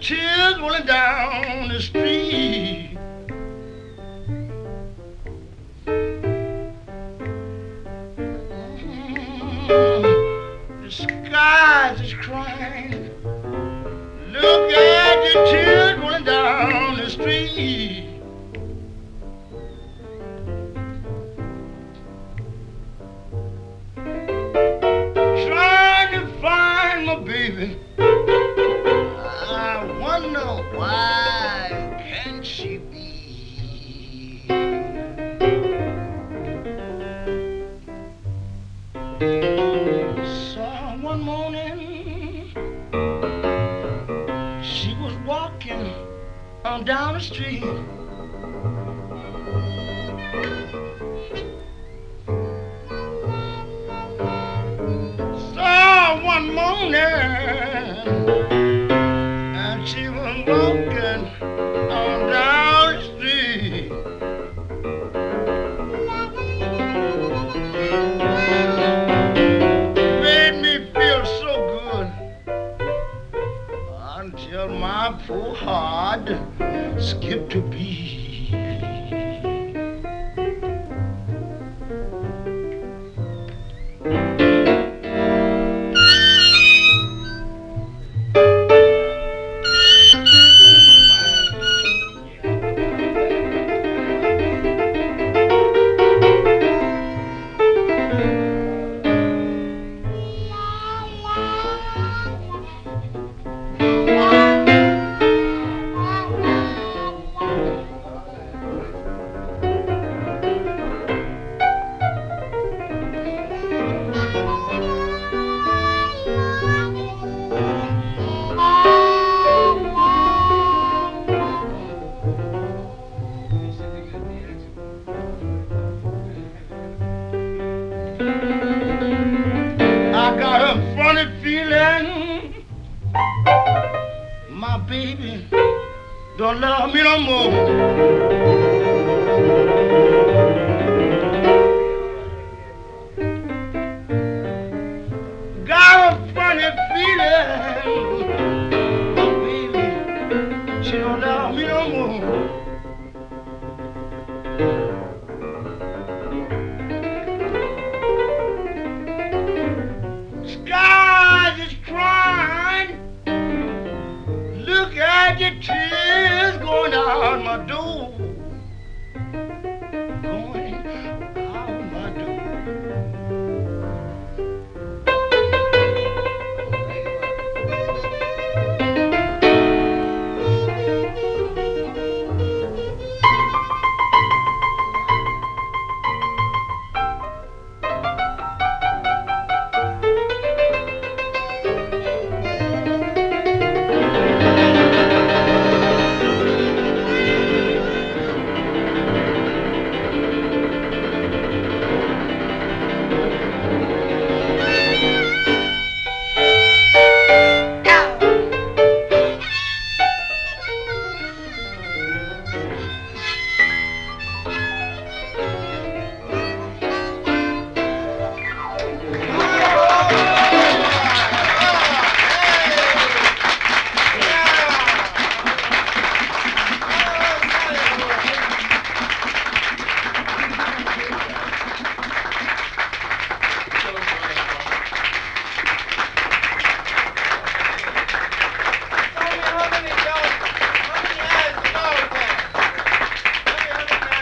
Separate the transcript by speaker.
Speaker 1: tears rolling down the street. The skies is crying. Look at the tears rolling down the street. Trying to find my baby. I wonder why can't she be? So one morning she was walking on down the street. So one morning and she was walking on down the street. Made me feel so good until my poor heart skipped a beat. I got a funny feeling my baby don't love me no more. Got a funny feeling my baby, she don't love me no more. Skies is crying. Look at the tears going down my door.